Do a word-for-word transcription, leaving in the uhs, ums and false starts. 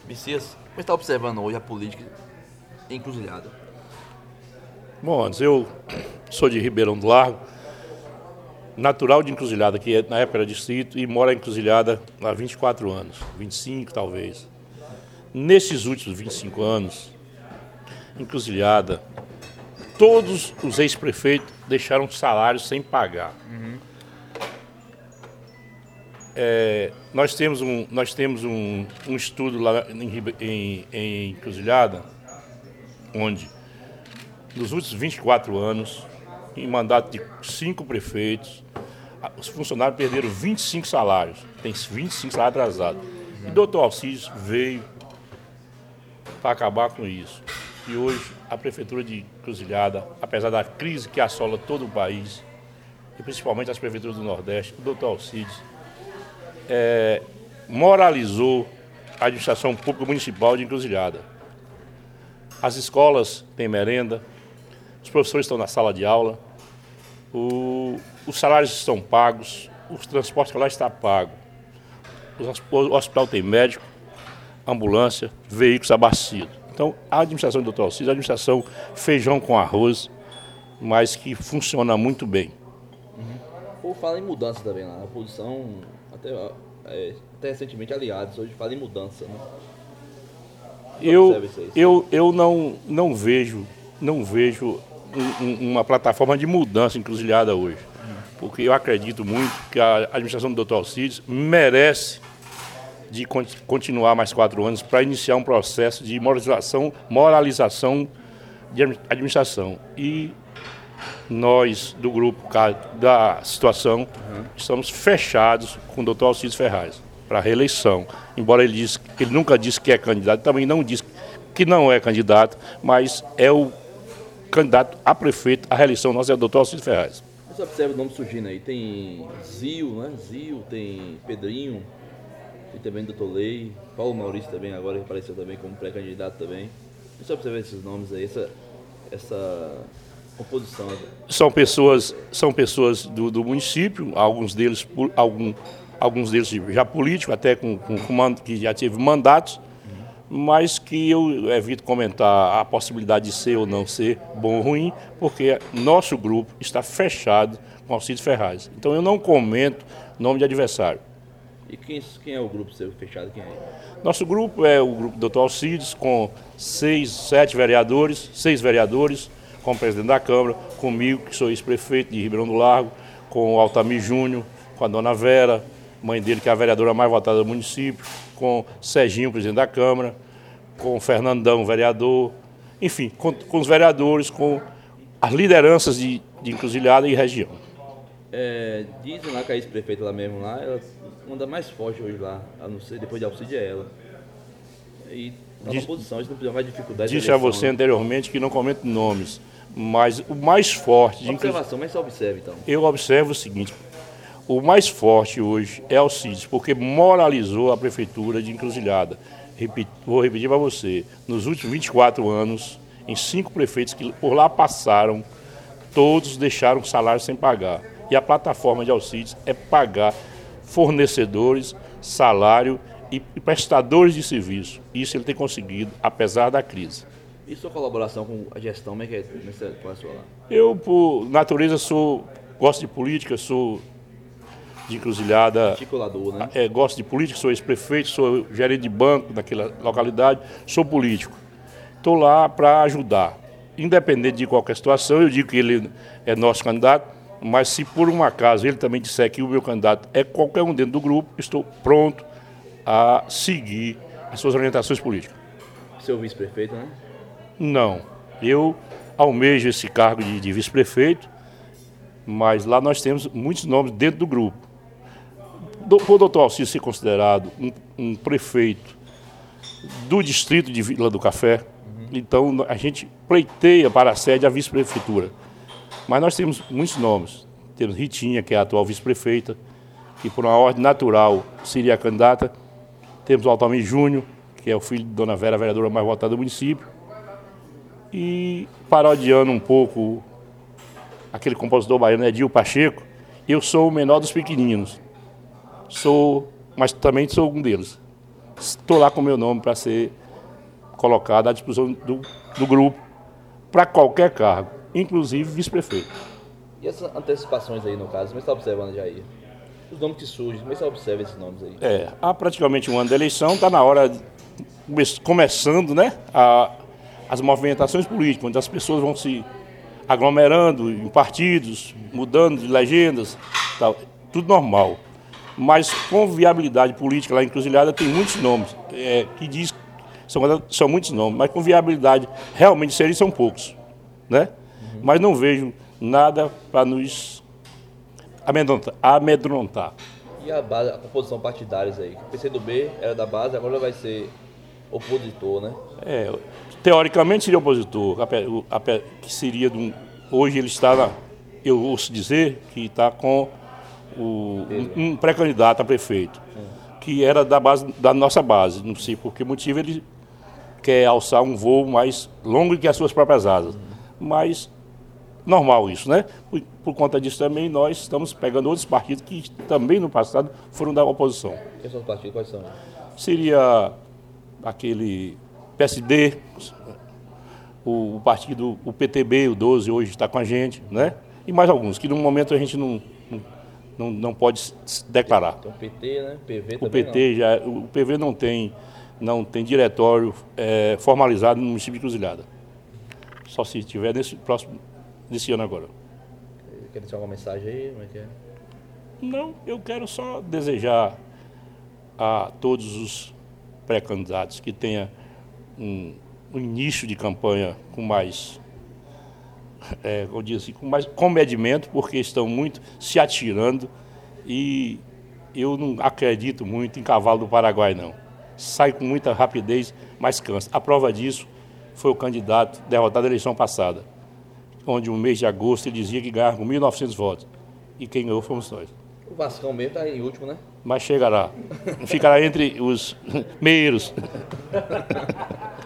Messias, como está observando hoje a política encruzilhada? Bom, antes eu sou de Ribeirão do Largo, natural de Encruzilhada, que na época era distrito, e moro em Encruzilhada há vinte e quatro anos, vinte e cinco talvez. Nesses últimos vinte e cinco anos, Encruzilhada, todos os ex-prefeitos deixaram salários sem pagar. Uhum. É, nós temos um, nós temos um, um estudo lá em, em, em Encruzilhada, onde nos últimos vinte e quatro anos, em mandato de cinco prefeitos, os funcionários perderam vinte e cinco salários, tem vinte e cinco salários atrasados. E o doutor Alcides veio para acabar com isso. E hoje a Prefeitura de Encruzilhada, apesar da crise que assola todo o país, e principalmente as prefeituras do Nordeste, o doutor Alcides é, moralizou a administração pública municipal de Encruzilhada. As escolas têm merenda, os professores estão na sala de aula, o, os salários estão pagos, o transporte escolar está pago, o hospital tem médico, ambulância, veículos abastecidos. Então, a administração do doutor Alcides é a administração feijão com arroz, mas que funciona muito bem. Uhum. Ou fala em mudança também lá, a oposição, até, é, até recentemente aliados, hoje fala em mudança, né? Eu, eu, eu não, não vejo, não vejo um, um, uma plataforma de mudança encruzilhada hoje, uhum. Porque eu acredito muito que a administração do doutor Alcides merece de continuar mais quatro anos para iniciar um processo de moralização, moralização de administração. E nós, do grupo da situação, uhum. estamos fechados com o doutor Alcides Ferraz para a reeleição. Embora ele, disse, ele nunca disse que é candidato, também não disse que não é candidato, mas é o candidato a prefeito, a reeleição nossa é o doutor Alcides Ferraz. Você observa o nome surgindo aí, tem Zio, né? Zio, tem Pedrinho, e também o doutor Lei, Paulo Maurício também, agora apareceu também como pré-candidato também. Você observa esses nomes aí, essa, essa composição? São pessoas, são pessoas do, do município, alguns deles, algum, alguns deles já políticos, até com, com, com que já teve mandatos, uhum. Mas que eu evito comentar a possibilidade de ser ou não ser bom ou ruim, porque nosso grupo está fechado com Alcides Ferraz. Então eu não comento nome de adversário. E quem, quem é o grupo seu fechado? Quem é? Nosso grupo é o grupo do doutor Alcides, com seis, sete vereadores, seis vereadores, com o presidente da Câmara, comigo, que sou ex-prefeito de Ribeirão do Largo, com o Altamir Júnior, com a dona Vera, mãe dele, que é a vereadora mais votada do município, com Serginho, presidente da Câmara, com o Fernandão, vereador, enfim, com, com os vereadores, com as lideranças de, de Encruzilhada e região. É, dizem lá que a ex-prefeita lá mesmo, lá, ela anda mais forte hoje lá, a não ser depois de Alcides é ela. E está na posição, a gente não precisa mais dificuldade. Disse a você, né, anteriormente que não comento nomes, mas o mais forte... De observação, mas você observa então. Eu observo o seguinte, o mais forte hoje é Alcides, porque moralizou a prefeitura de Encruzilhada. Repito, vou repetir para você, nos últimos vinte e quatro anos, em cinco prefeitos que por lá passaram, todos deixaram salário sem pagar. E a plataforma de Alcides é pagar fornecedores, salário e prestadores de serviço. Isso ele tem conseguido, apesar da crise. E sua colaboração com a gestão, como é que é nessa situação lá? Eu, por natureza, sou, gosto de política, sou de Encruzilhada. Articulador, né? É, gosto de política, sou ex-prefeito, sou gerente de banco naquela localidade, sou político. Estou lá para ajudar. Independente de qualquer situação, eu digo que ele é nosso candidato, mas se por um acaso ele também disser que o meu candidato é qualquer um dentro do grupo, estou pronto a seguir as suas orientações políticas. Seu vice-prefeito, né? Não. Eu almejo esse cargo de, de vice-prefeito, mas lá nós temos muitos nomes dentro do grupo. O doutor Alcides ser considerado um, um prefeito do distrito de Vila do Café, uhum. Então a gente pleiteia para a sede a vice-prefeitura. Mas nós temos muitos nomes. Temos Ritinha, que é a atual vice-prefeita, que por uma ordem natural seria a candidata. Temos o Altamir Júnior, que é o filho de Dona Vera, a vereadora mais votada do município. E parodiando um pouco aquele compositor baiano, Edil Pacheco, eu sou o menor dos pequeninos. Sou, mas também sou um deles. estou lá com o meu nome para ser colocado à disposição do, do grupo para qualquer cargo, inclusive vice-prefeito. E essas antecipações aí, no caso, como é que você está observando, Jair? Os nomes que surgem, como é que você observa esses nomes aí? É, há praticamente um ano da eleição, está na hora, de, começando, né, a, as movimentações políticas, onde as pessoas vão se aglomerando em partidos, mudando de legendas, tal, tudo normal. Mas com viabilidade política lá em Encruzilhada tem muitos nomes, é, que diz são, são muitos nomes, mas com viabilidade realmente serem são poucos, né? Uhum. Mas não vejo nada para nos amedrontar, amedrontar. E a base, a composição partidárias aí? O P C do B era da base, agora vai ser opositor, né? É, teoricamente seria opositor, que seria de um, hoje ele está, na, eu ouço dizer que está com o, um, um pré-candidato a prefeito, hum. que era da base, da nossa base, não sei por que motivo ele quer alçar um voo mais longo que as suas próprias asas, hum. mas normal isso, né? Por, por conta disso também nós estamos pegando outros partidos que também no passado foram da oposição. Quais são os partidos? Quais são? Seria aquele P S D, o, o partido, o P T B, o doze, hoje está com a gente, né? E mais alguns, que no momento a gente não, não, não pode declarar. Então o P T, né? P V o também P T não. já, o P V não tem, não tem diretório é, formalizado no município de Encruzilhada. Só se tiver nesse próximo, nesse ano agora. Quer deixar alguma mensagem aí? Como é que é? Não, eu quero só desejar a todos os pré-candidatos que tenha um, um início de campanha com mais, é, eu digo assim, com mais comedimento, porque estão muito se atirando e eu não acredito muito em cavalo do Paraguai, não. Sai com muita rapidez, mas cansa. A prova disso foi o candidato derrotado na eleição passada, onde no mês de agosto ele dizia que ganhava com mil e novecentos votos. E quem ganhou fomos nós. O Vascão mesmo está em último, né? Mas chegará. Ficará entre os meiros.